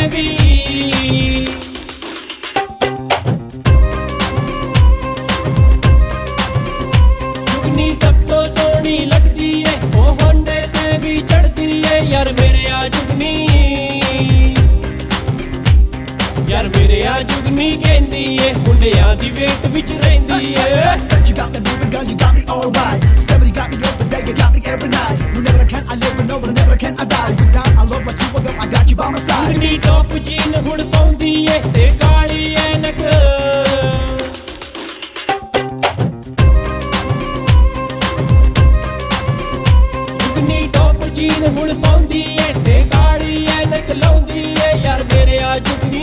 भी जुगनी सब तो सोहनी लगदी है ओ होंडे ते भी चढ़दी है यार मेरे आ जुगनी यार मेरे आ जुगनी कहंदी है मुंडियां दी वेट विच रहिंदी है Said you got me moving, girl, you got me alright. Steady got me every day, you got me every night. You never can I live, no, but never can I die. You down, I love like you, girl, I got you by my side. Jugni top jean हुण पाउंदी है ते काली ऐनक जुगनी top jean हुण पाउंदी है ते काली ऐनक लाउंदी है यार मेरे आ जुगनी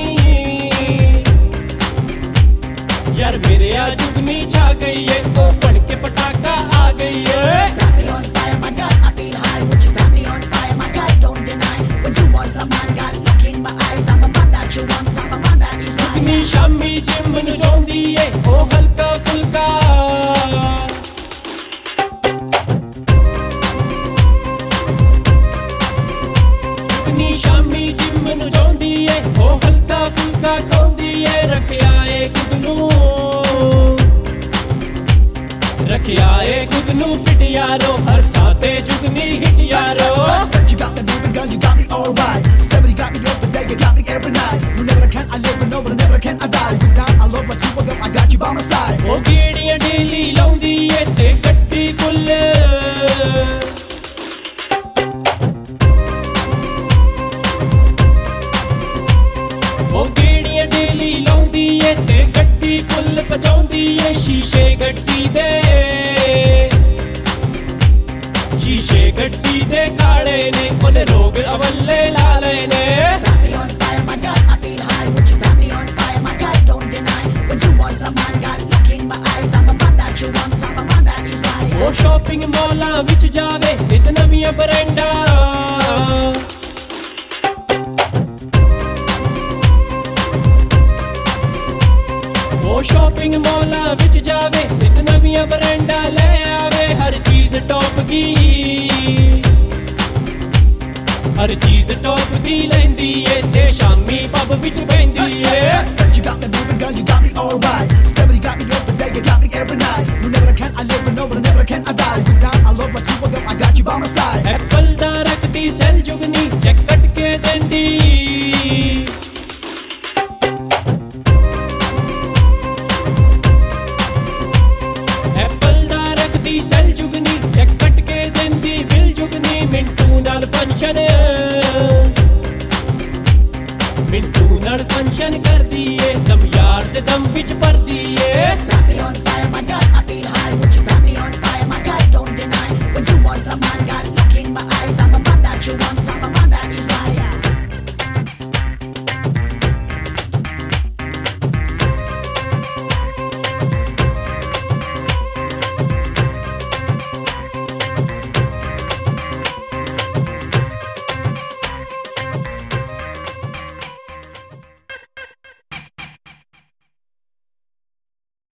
यार मेरे आ जुगनी छा गई है तो बन के पटाखा आ गई है Got me on fire, my God, I feel high. Would you set me on fire, my God, don't deny. When you want a man, God, look in my eyes. I'm a man that you want, I'm a man that is right. Jugni शामी gym नु जाउंदी है ओ हल्का फुल्का जुगनी शामी gym नु जाउंदी है ओ हल्का फुल्का खाउंदी है रखिया ए खुद नू फिट यारो हर थाते जुगनी हिट यारो Said you got me moving, girl, you got me alright. Steady got me every day, you got me every night. You never can I live, no, but never can I die. You down, I love like you, girl, I got you by my side. ओ गेड़ियां daily लाउंदी ए ते गड्डी फुੱਲ ओ गेड़ियां daily लाउंदी ए ते गड्डी फुੱਲ पजाउंदी ए शीशे गड्डी दे गड्डी दे काले ने ओने रोग अवल्ले लाले ने Got me on fire, my God, I feel high. Would you set me on fire, my God, don't deny. When you want a man, God, look in my eyes. I'm a man that you want, I'm a man that is right. ओ shopping मॉलां विच जावे नित नवीं ब्रांडा ओ shopping मॉलां विच जावे नित नवीं ब्रांडा ले आवे हर चीज टॉप की हर चीज टॉप की लैंदी है ते शामी पब विच बहंदी है Said you got me moving, girl, you got me alright. Steady got me every day, you got me every night. You never can I live, no, but never can I die. You down, I love like you, girl, I got you by my side. Apple दा रखदी cell जुगनी check cut के देंदी Apple दा रखदी cell जुगनी check cut के देंदी bill जुगनी Mintu नाल function करदी ए दम यार ते दम विच भरदी ए Got me on